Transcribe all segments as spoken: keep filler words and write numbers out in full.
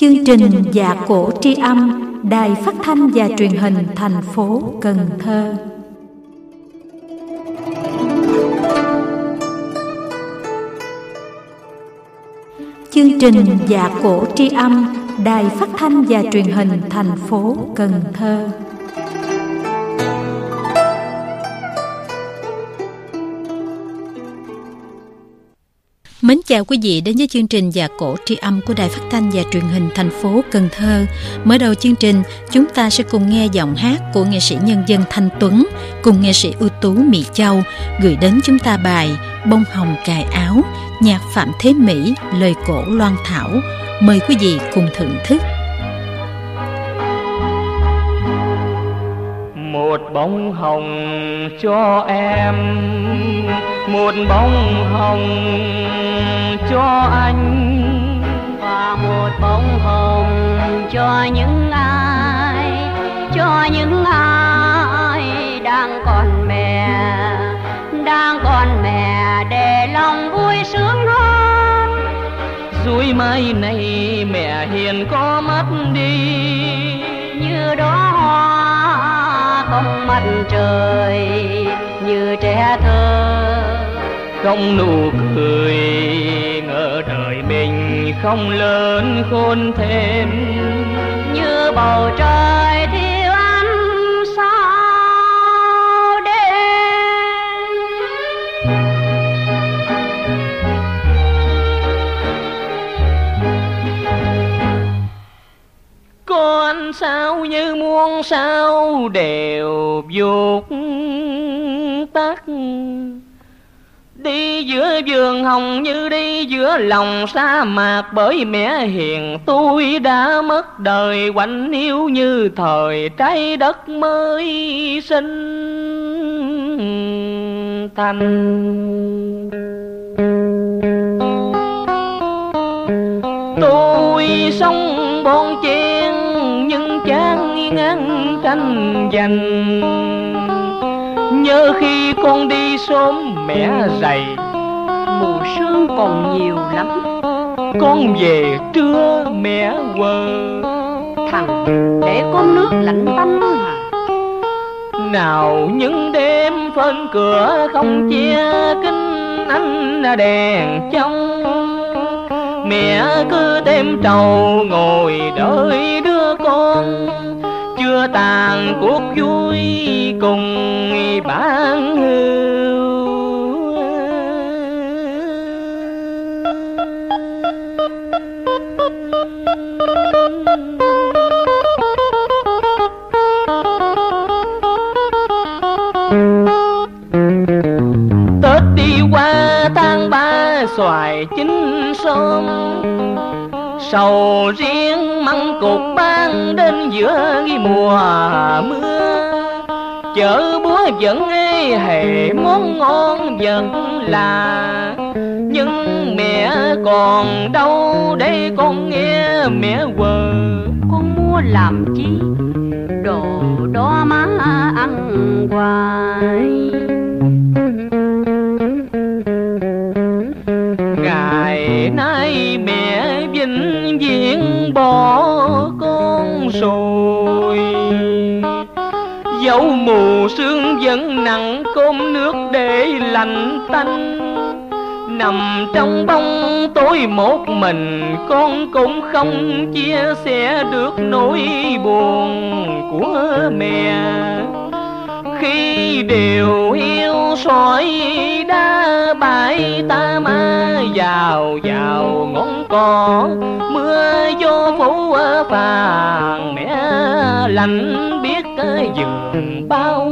Chương trình Dạ Cổ Tri Âm, Đài Phát thanh và Truyền hình thành phố Cần Thơ. Chương trình Dạ Cổ Tri Âm, Đài Phát thanh và Truyền hình thành phố Cần Thơ. Mến chào quý vị đến với chương trình Dạ Cổ Tri Âm của Đài Phát thanh và Truyền hình thành phố Cần Thơ. Mở đầu chương trình, chúng ta sẽ cùng nghe giọng hát của nghệ sĩ nhân dân Thanh Tuấn cùng nghệ sĩ ưu tú Mỹ Châu gửi đến chúng ta bài Bông Hồng Cài Áo, nhạc Phạm Thế Mỹ, lời cổ Loan Thảo. Mời quý vị cùng thưởng thức. Một bông hồng cho em, một bông hồng cho anh, và một bông hồng cho những ai, cho những ai đang còn mẹ, đang còn mẹ để lòng vui sướng hơn. Rồi mai này mẹ hiền có mất đi, như đóa hoa không mặt trời, như trẻ thơ không nụ cười, ngỡ đời mình không lớn khôn thêm, như bầu trời thiếu ánh sao đêm. Con sao như muôn sao đều vụt tắt, đi giữa vườn hồng như đi giữa lòng sa mạc. Bởi mẹ hiền tôi đã mất đời, quạnh hiu như thời trái đất mới sinh thành. Tôi sống bon chen nhưng chán ngán tranh giành, nhớ khi con đi sớm mẹ dày, mù sương còn nhiều lắm. Con về trưa mẹ quờ, thằng để con nước lạnh tanh à. Nào những đêm phên cửa không che kính ánh đèn trong, mẹ cứ thêm trầu ngồi đợi đứa con chưa tàn cuộc vui cùng bạn hưu. Tết đi qua tháng ba xoài chín xôm, sầu riêng măng cục ban đến giữa mùa mưa. Chợ búa vẫn ê hề món ngon vẫn là, nhưng mẹ còn đâu để con nghe mẹ quờ. Con mua làm chi đồ đó má ăn hoài, ngày nay mẹ vĩnh viễn bỏ con rồi. Dẫu mù sương vẫn nặng cơm nước để lạnh tanh, nằm trong bóng tối một mình con cũng không chia sẻ được nỗi buồn của mẹ. Khi điều hiu sỏi đá bãi ta ma vào vào ngón cỏ, mưa gió phủ phàng mẹ lạnh biết giường bao.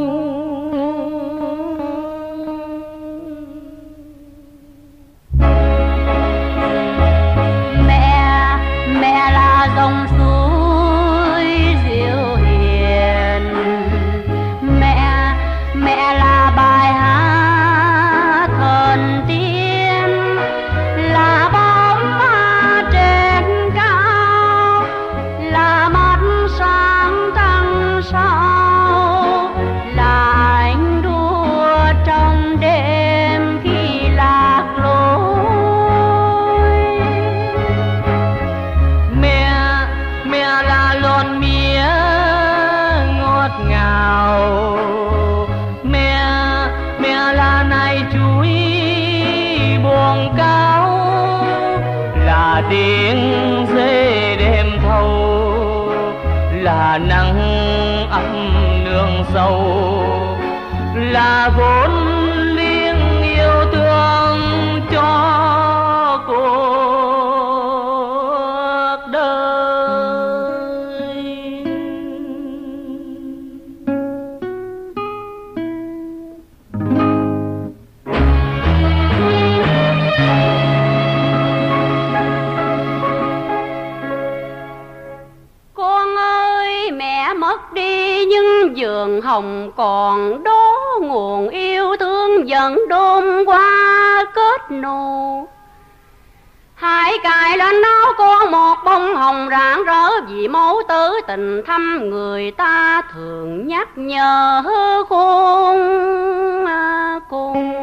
Mẹ, mẹ là dòng suối dịu hiền, mẹ, mẹ là bài hát thần tiên, là bóng ma trên cao, là mắt sáng trăng sao, là ánh đua trong đêm khi lạc lối. Mẹ là nắng ấm nương sâu, là vốn liêng yêu thương cho cuộc đời. Con ơi, mẹ mất đi nhưng vườn hồng còn đó, nguồn yêu thương vẫn đơm qua kết nụ. Hãy cài lên áo con một bông hồng rạng rỡ, vì mẫu tử tình thăm người ta thường nhắc nhở khôn cùng.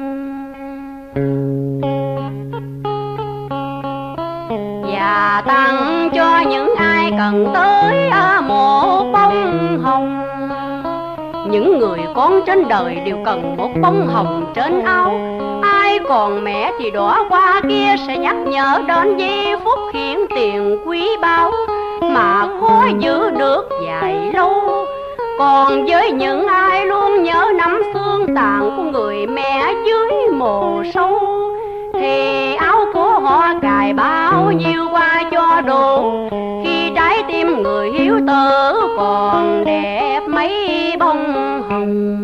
Và tặng cho những ai cần tới một bông hồng. Những người con trên đời đều cần một bông hồng trên áo. Ai còn mẹ thì đóa hoa kia sẽ nhắc nhở đến giây phút hiện tiền quý báu mà khó giữ được dài lâu. Còn với những ai luôn nhớ năm xương tàn của người mẹ dưới mồ sâu, thì áo của họ cài bao nhiêu qua cho đủ, khi trái tim người hiếu tử còn đẹp mấy bông hồng.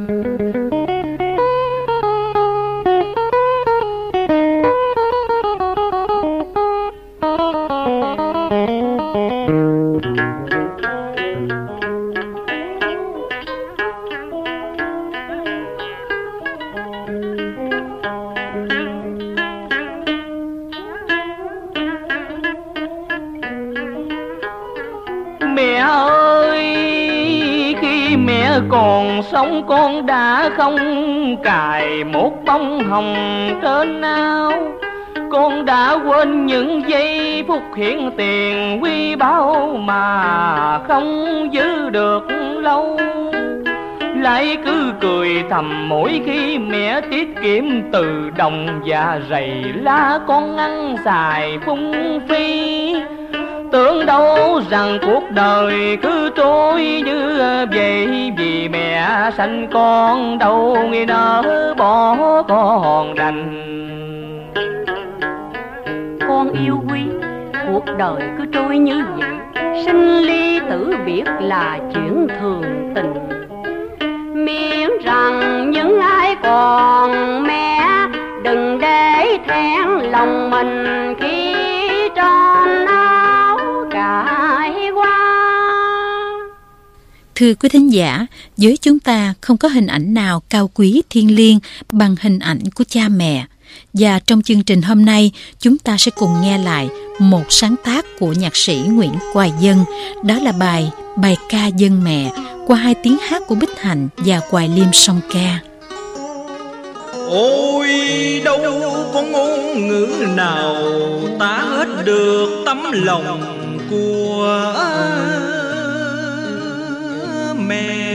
Mẹ ơi, khi mẹ còn sống con đã không cài một bông hồng trên áo. Con đã quên những giây phút hiện tiền quý báu mà không giữ được lâu. Lại cứ cười thầm mỗi khi mẹ tiết kiệm từ đồng và rầy la con ăn xài phung phí. Tưởng đâu rằng cuộc đời cứ trôi như vậy, vì mẹ sanh con đâu nghi nỡ bỏ con đành. Con yêu quý, cuộc đời cứ trôi như vậy, sinh ly tử biệt là chuyện thường tình. Miễn rằng những ai còn mẹ đừng để thẹn lòng mình khi tròn áo cài qua. Thưa quý thính giả, với chúng ta không có hình ảnh nào cao quý thiêng liêng bằng hình ảnh của cha mẹ. Và trong chương trình hôm nay, chúng ta sẽ cùng nghe lại một sáng tác của nhạc sĩ Nguyễn Hoài Dân. Đó là bài Bài ca dân mẹ qua hai tiếng hát của Bích Hạnh và Hoài Liêm song ca. Ôi đâu có ngôn ngữ nào tả hết được tấm lòng của mẹ.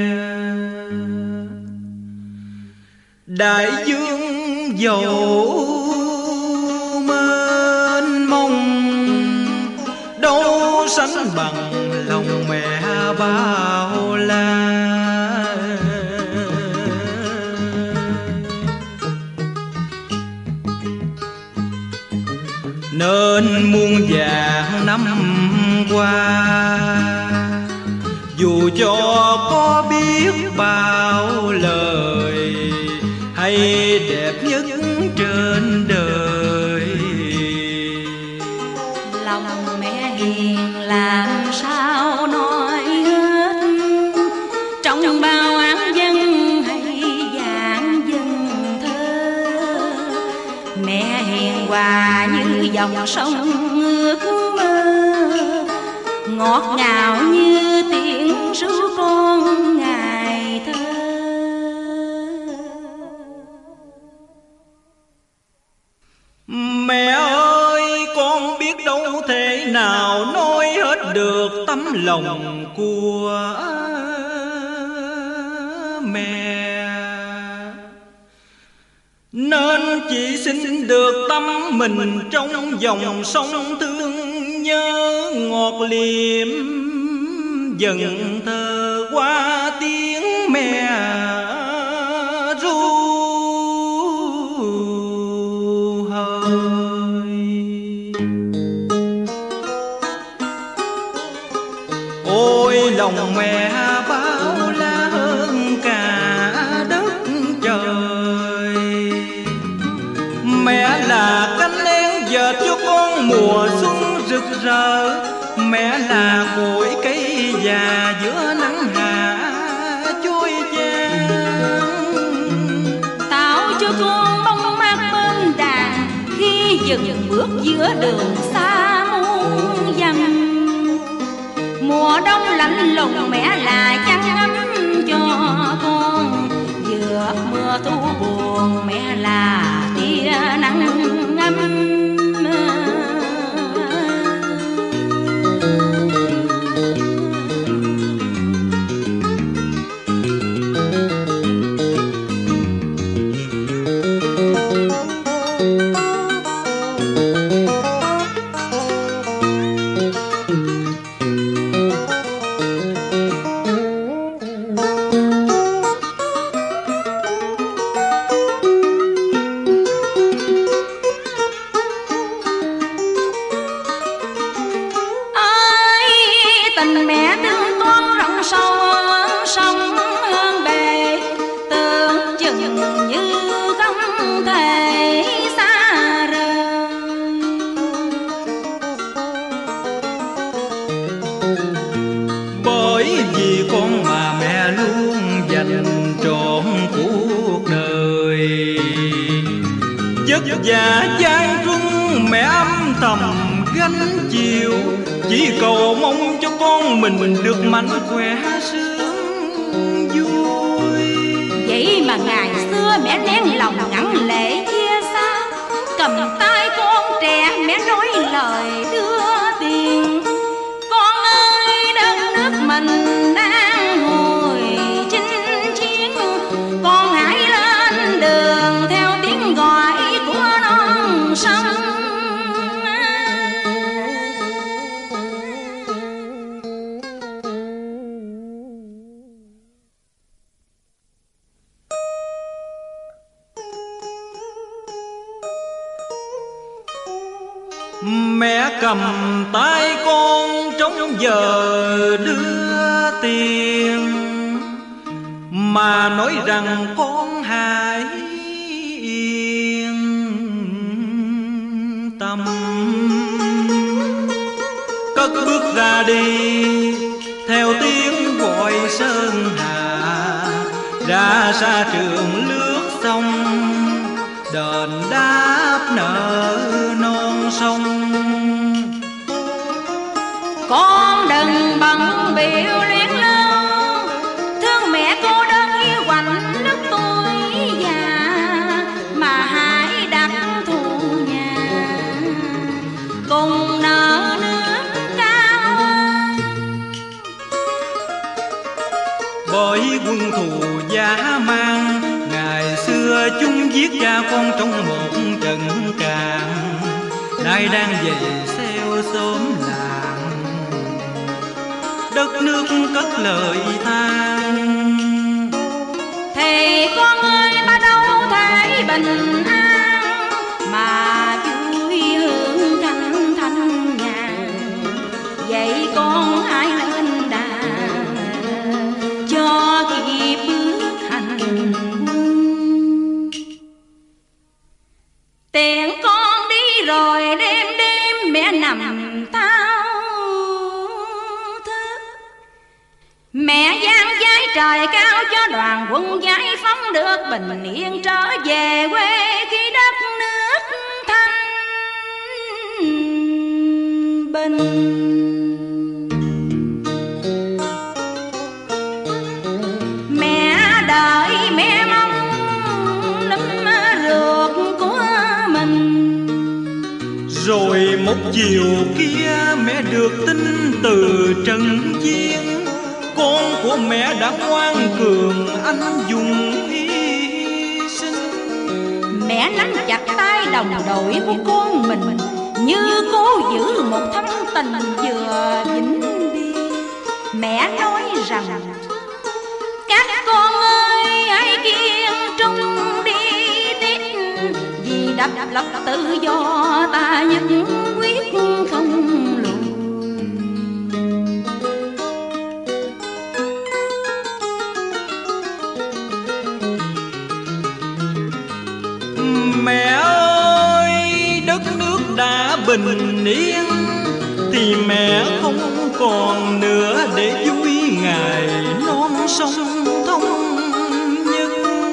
Đại dương dầu mênh mông đâu sánh bằng lòng mẹ bao la. Nên muôn vàng năm qua, dù cho có biết bao lời hay đẹp nhất trên đời, lòng mẹ hiền làm sao nói hết. Trong bao án dân hay giảng dân thơ, mẹ hiền hòa như dòng sông ước mơ, ngọt ngào như tiếng ru con ngày thơ. Mẹ ơi, con biết đâu thể nào nói hết được tấm lòng của mẹ, nên chỉ xin được tâm mình trong dòng sông thương nhớ ngọt liệm dần thơ qua tiếng mẹ ru hơi. Ôi lòng mẹ bao la hơn cả đất trời, mẹ là cánh én dệt cho con mùa xuân rực rỡ, mẹ là cội cây già giữa nắng hạ trôi chan, tạo cho con bóng mát bên đàn khi dừng bước giữa đường xa muôn dặm. Mùa đông lạnh lùng mẹ là chăn ấm cho con, giữa mưa thu buồn mẹ là tia nắng ấm. Vất vả gian truân mẹ âm thầm gánh chịu, chỉ cầu mong cho con mình được mạnh khỏe sướng vui. Vậy mà ngày xưa mẹ nén lòng ngẩn lệ chia xa, cầm tay con trẻ mẹ nói lời đưa tiền. Con ơi đất nước mình đang hồi chinh chiến, con hãy lên đường theo tiếng gọi của non sông. Mẹ cầm tay con trong giờ đưa tiền, mà nói rằng con hãy yên tâm. Cất bước ra đi theo tiếng gọi sơn hà, ra xa trường lướt sông đền đáp nợ non sông. Con đừng bận biểu luyến lưu, thương mẹ cô đơn yêu quạnh lúc tuổi già, mà hãy đặt thù nhà cùng nợ nước cao. Bởi quân thù dã man, ngày xưa chúng giết cha con trong một trận càn, nay đang về xeo xóm làng, đất nước cất lời than. Thì con ơi ta đâu thể bình an, mà vui hưởng thanh thanh nhàn. Vậy con hãy lên đàn cho kịp bước hành quân. Tiện con đi rồi đêm đêm mẹ nằm thao thức, mẹ giang giái trời cao cho đoàn quân giải phóng được bình yên trở về quê khi đất nước thanh bình. Mẹ đợi mẹ mong nấm ruột của mình. Rồi một chiều kia mẹ được tin từ Trần Viên, con của mẹ đã ngoan cường anh dũng hy sinh. Mẹ nắm chặt tay đồng đội của con mình, như cố giữ một thâm tình vừa vĩnh biệt. mẹ nói rằng các con ơi hãy kiên trung đi tiếp, vì độc lập tự do ta nhất quyết không lùi. Mẹ ơi, đất nước đã bình yên thì mẹ không còn nữa để vui ngày non sông thống nhất.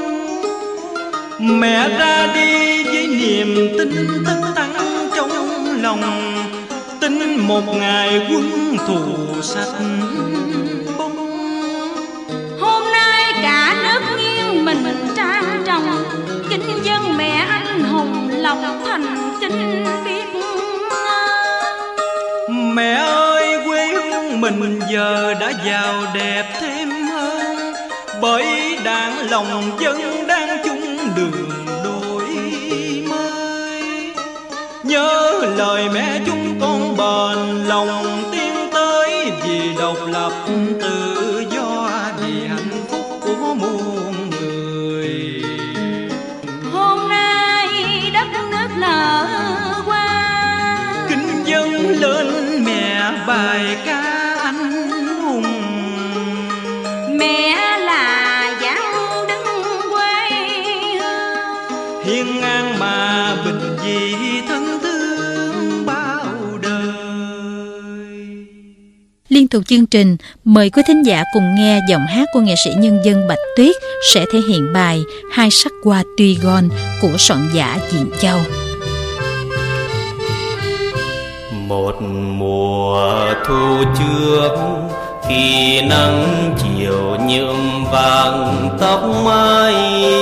Mẹ ra đi với niềm tin tất thắng trong lòng, tin một ngày quân thù sạch bông. Hôm nay cả nước nghiêng mình trang trọng, kính dân mẹ anh hùng lòng thành kính biết. Mẹ ơi, quê hương mình giờ đã giàu đẹp thêm hơn, bởi đảng lòng dân đang chung đường đổi mới. Nhớ lời mẹ chúng con bền lòng tiến tới, vì độc lập tự do, vì hạnh phúc của muôn người. Hôm nay đất nước lỡ qua, Kính dâng lên mẹ bài ca anh hùng. mẹ là dáng đứng quê hương, Hiên ngang mà bình dị thân thương bao đời. Liên tục chương trình, mời quý thính giả cùng nghe giọng hát của nghệ sĩ nhân dân Bạch Tuyết sẽ thể hiện bài Hai sắc hoa tuy gon của soạn giả Diện Châu. Một mùa thu trước, khi nắng chiều nhuộm vàng tóc mai,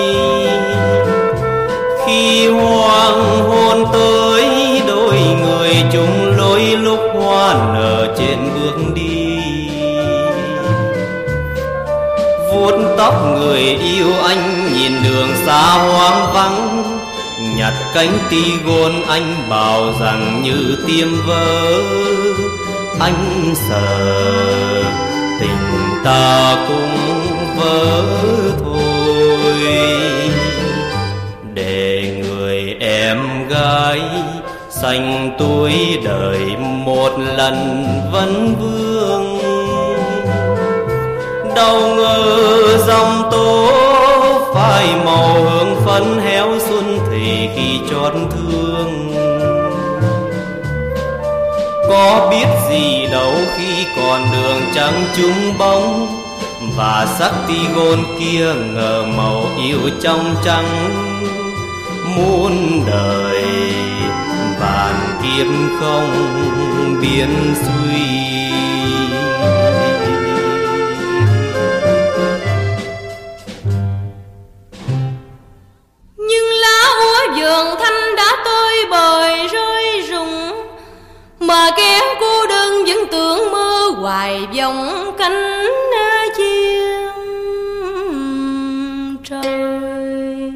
khi hoàng hôn tới đôi người chung lối lúc hoa nở trên bước đi. Vuốt tóc người yêu anh nhìn đường xa hoang vắng, nhặt cánh tigon anh bảo rằng như tiêm vỡ. Anh sợ tình ta cũng vỡ thôi, để người em gái xanh túi đời một lần vẫn vương. Đau ngờ dòng tố phai màu hương phấn héo xuân thì khi chót thương. Có biết gì đâu khi còn đường trắng trúng bóng, và sắc tigon kia ngờ màu yêu trong trắng. Muôn đời vạn kiếp không biến suy, nhưng lá úa vườn thanh đã tơi bời rơi rụng, mà kẻ cô đơn vẫn tưởng mơ hoài vòng cánh chim trời.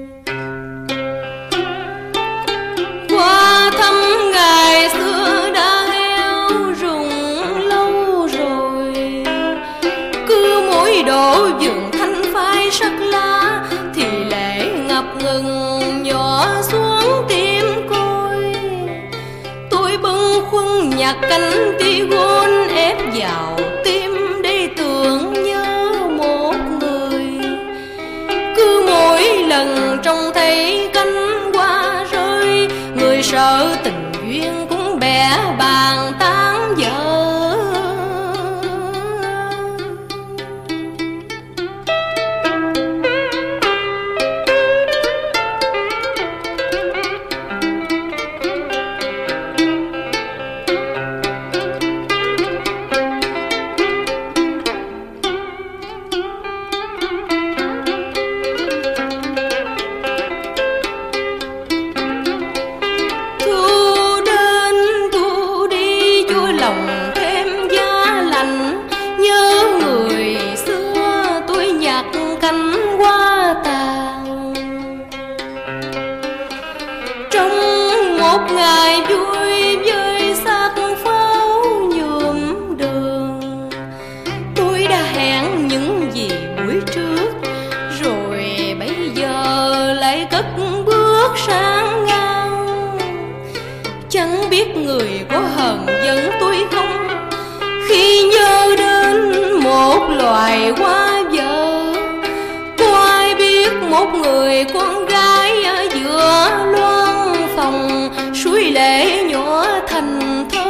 Qua thăm ngày xưa đã heo rụng lâu rồi, cứ mỗi độ vườn thanh phai sắc lá thì lệ ngập ngừng nhỏ xuống tim côi. Tôi bâng khuâng nhặt cánh tigon ép vào tim để tưởng nhớ một người. Cứ mỗi lần trông thấy cánh hoa rơi, người sợ tình duyên cũng bẻ bàn tan vỡ. một loài hoa vợ. Có ai biết một người con gái ở giữa loan phòng suối lệ nhỏ thành thơ.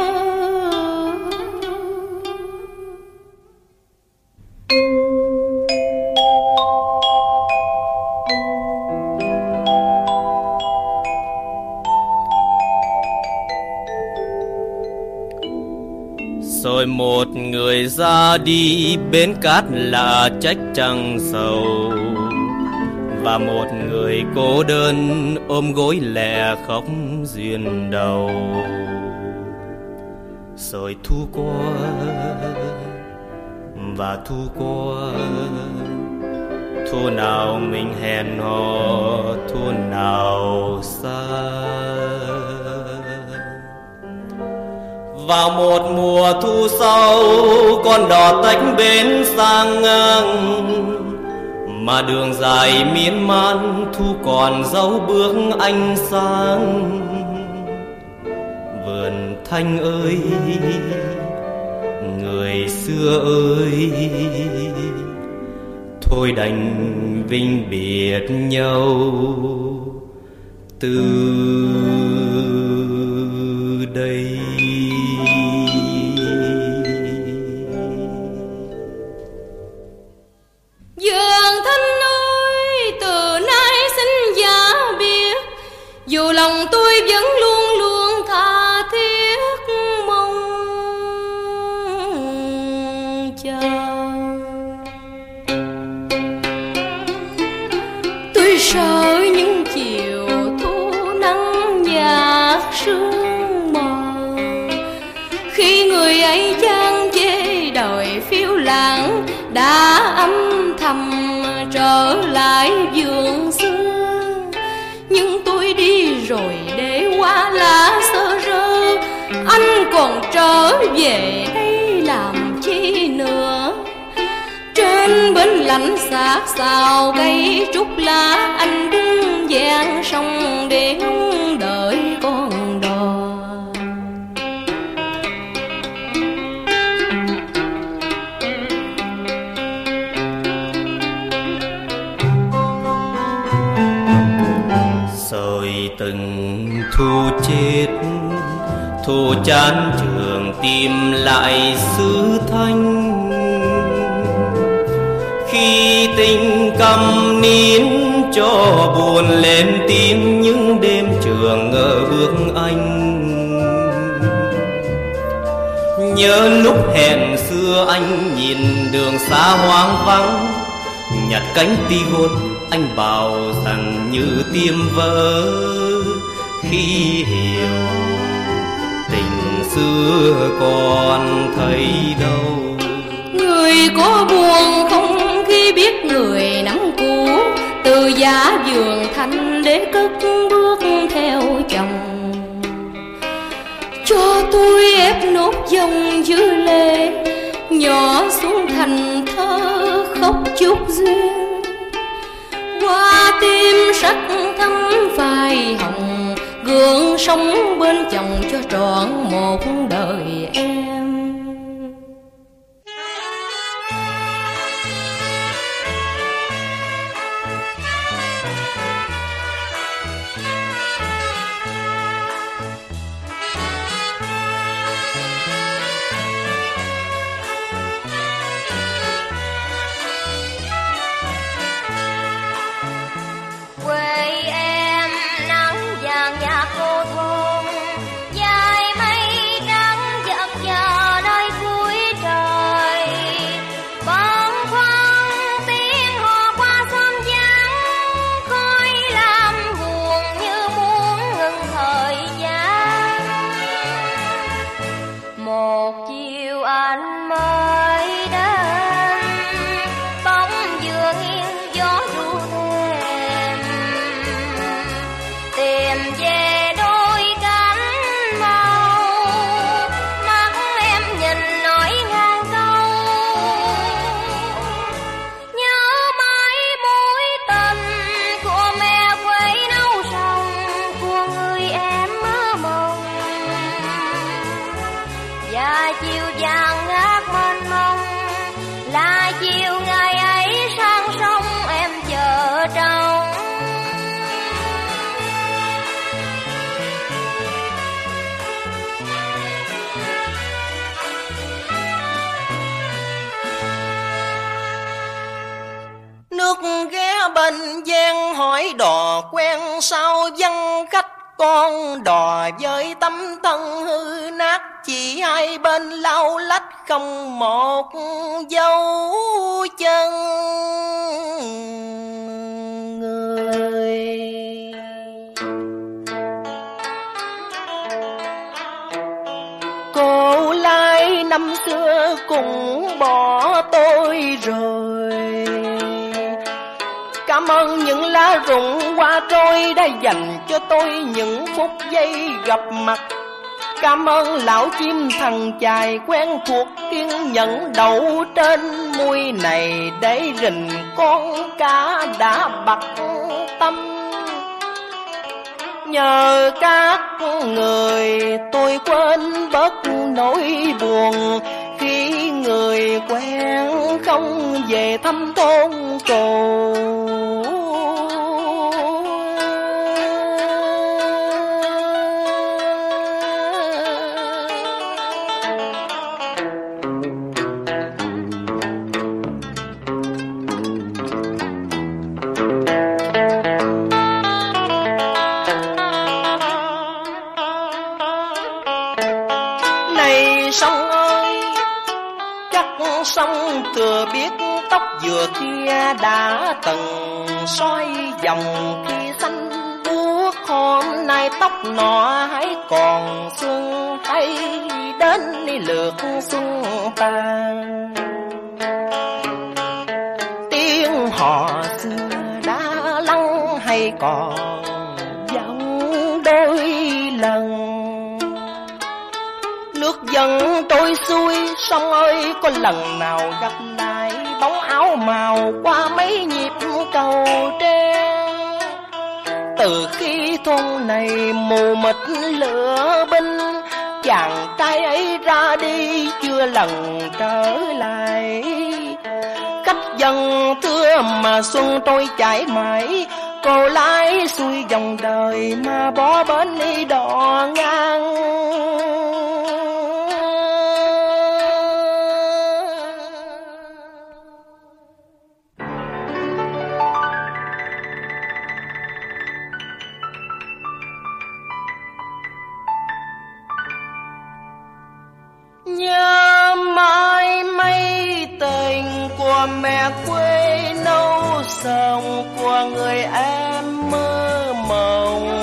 Rồi một người ra đi bên cát là trách chẳng sầu, và một người cô đơn ôm gối lẻ khóc duyên đầu. Rồi thu qua và thu qua, thu nào mình hẹn hò, thu nào xa. Vào một mùa thu sau, con đò tách bến sang ngang, mà đường dài miên man thu còn dấu bước ánh sáng. Vườn thanh ơi, người xưa ơi, thôi đành vinh biệt nhau từ đây. Dường thanh ơi, từ nay xin giả biệt, dù lòng tôi vẫn luôn luôn tha thiết mong chờ. Tôi sợ những chiều thu nắng nhạt sương mờ, khi người ấy chán chê đời phiêu lãng đã âm thầm trở lại vườn xưa. Nhưng tôi đi rồi để hoa lá sơ rơ, anh còn trở về đây làm chi nữa? Trên bến lạnh xác xào cây trúc lá, anh đứng gian sông để ngóng đợi con đò. Rồi từng thu chết, thu chán trường tìm lại xứ thanh. Khi tình câm nín cho buồn lên tim, những đêm trường ngỡ bước anh. Nhớ lúc hẹn xưa anh nhìn đường xa hoang vắng, nhặt cánh ti hôn anh bảo rằng như tiêm vỡ. Khi hiểu tình xưa còn thấy đâu, người có buồn không khi biết người nắng cũ, từ giá vườn thanh để cất bước theo chồng. Cho tôi ép nốt dòng dư lệ, nhỏ xuống thành thơ khóc chút duyên. Qua tim sắc thắm phai hồng, gương sống bên chồng cho trọn một đời em. ghé bên Giang hỏi đò quen sao văn khách, con đò với tấm thân hư nát, chỉ hai bên lau lách không một dấu chân người. Cô Lai năm xưa cũng bỏ tôi rồi, cảm ơn những lá rụng qua trôi đã dành cho tôi những phút giây gặp mặt. Cảm ơn lão chim thằng chài quen thuộc kiên nhẫn đậu trên mui này để rình con cá đã bặt tâm. Nhờ các người tôi quên bớt nỗi buồn khi người quen không về thăm thôn cổ. Sông thừa biết tóc vừa kia đã từng xoay vòng khi xanh buốt, hôm nay tóc nọ hãy còn xuân hay đến đi lượt xuân tàn. Tiếng hò xưa đã lắng hay còn vọng đôi lần. Nước dần trôi xuôi, sông ơi có lần nào gặp lại bóng áo màu qua mấy nhịp cầu tre. Từ khi thôn này mù mịt lửa binh, chàng trai ấy ra đi chưa lần trở lại. Cách dần thưa mà xuân trôi chảy mãi, cô lái xuôi dòng đời mà bỏ bến đi đò ngang. Nhớ mãi mấy tình của mẹ quê nâu sông, của người em mơ mộng.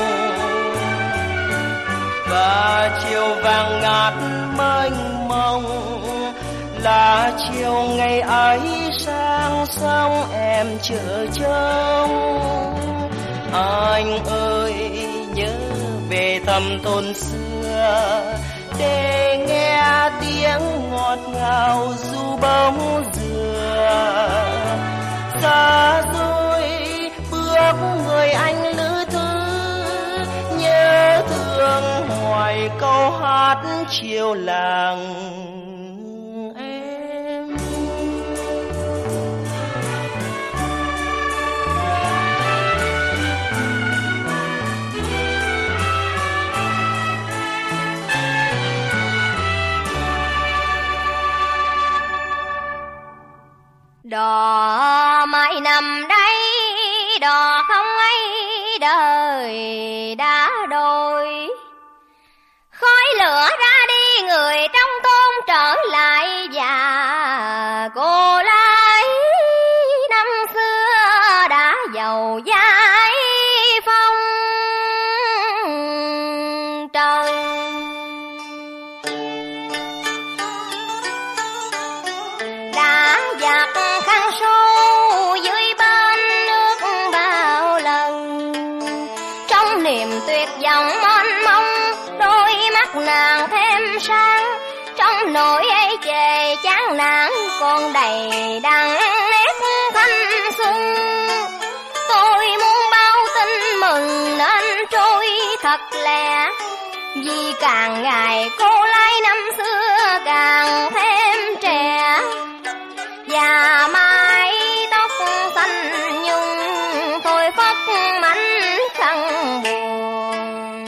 Và chiều vàng ngát mênh mông là chiều ngày ấy sang sông em chờ trông. Anh ơi nhớ về thăm thôn xưa để nghe tiếng ngọt ngào du bóng dừa. Xa xôi bước người anh lữ thư, nhớ thương hoài câu hát chiều làng em. Đò mãi nằm đây, đò không ấy đời đã đổi. Khói lửa ra đi, người trong thôn trở lại, và cô lái năm xưa đã giàu dãi phong trần. Đã giặt khăn sâu dưới bên nước bao lần, trong niềm tuyệt vọng mênh mông đôi mắt nàng thêm sáng. Trong nỗi ấy chề chán nản còn đầy đặn nét thanh xuân. Tôi muốn báo tin mừng nên trôi thật lẹ, vì càng ngày cô lái năm xưa càng thêm trẻ. Và mái tóc xanh nhung thôi phất mảnh khăn buồn.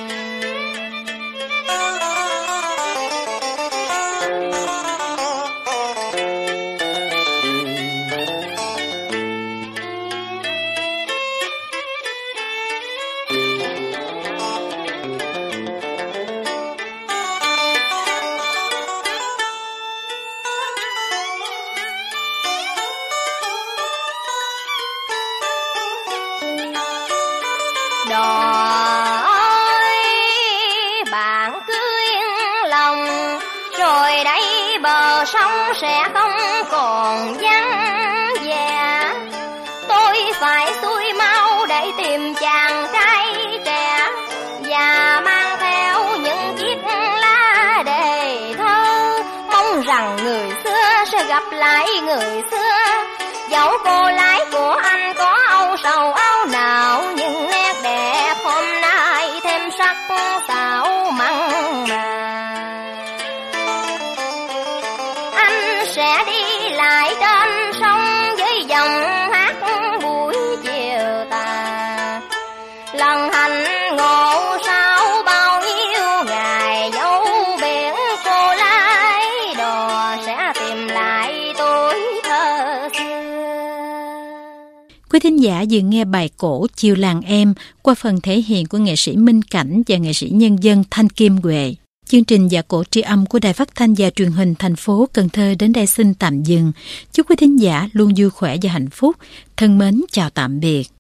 bờ sông sẽ không còn vắng vẻ. Tôi phải xuôi mau để tìm chàng trai trẻ và mang theo những chiếc lá đề thơ, mong rằng người xưa sẽ gặp lại người xưa. Dẫu cô lái của anh có âu sầu áo nào, nhưng nét đẹp hôm nay thêm sắc sảo mặn mà. Anh sẽ đi lại trên sông với dòng hát buổi chiều tà, lần hành ngộ sao bao nhiêu ngày. Dấu biển cô lái đò sẽ tìm lại tuổi thơ xưa. Quý thính giả vừa nghe bài cổ Chiều Làng Em qua phần thể hiện của nghệ sĩ Minh Cảnh và nghệ sĩ nhân dân Thanh Kim Huệ. Chương trình Dạ Cổ Tri Âm của Đài Phát thanh và Truyền hình thành phố Cần Thơ đến đây xin tạm dừng. Chúc quý thính giả luôn vui khỏe và hạnh phúc. Thân mến chào tạm biệt.